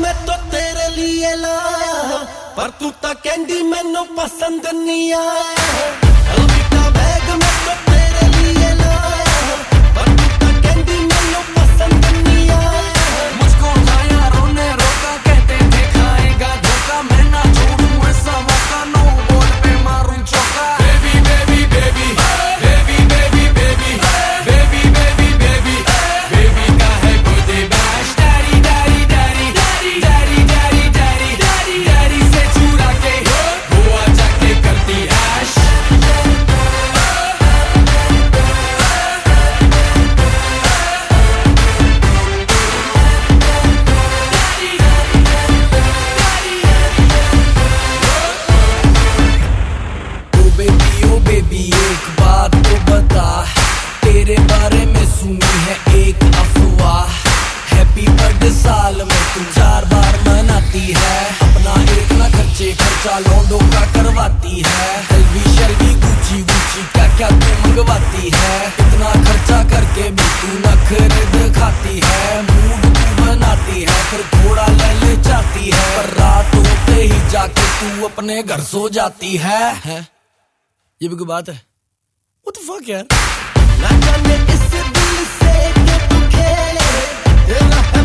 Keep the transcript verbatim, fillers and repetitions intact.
मैं तो तेरे लिए लाया, पर तू तो कहंदी मैनू पसंद नहीं आया। अलविदा बैग मैं तो तेरे लिए लाया, पर तू तो कहंदी मैनू पसंद नहीं आया। मुझको था यारों ने रोका, कहते थे खाएगा धोखा, मैं ना छोड़ूं ऐसा मौका, नो बॉल पे मारूं चौका। Baby baby baby baby baby baby baby baby baby baby का है birthday bash. Daddy daddy daddy daddy daddy daddy daddy daddy से चुरा के गोवा जाके करती ऐश। बेबी ओ बेबी एक बात तो बता, तेरे बारे में सुनी है एक अफवाह। हैप्पी बर्थडे साल में तू चार बार मनाती है, अपना एक ना खर्चे खर्चा लौंडों का करवाती है। एलवी शलवी गुची गुची क्या क्या तू मंगवाती है, इतना खर्चा करके भी तू नखरे दिखाती है। मूड तू बनाती है फिर थोड़ा ले ले जाती है, पर रात होते ही जाके तू अपने घर सो जाती है, है? ये भी कोई बात है? What the fuck यार? ना जाने इस दिल से क्यों तू खेले, तेरा है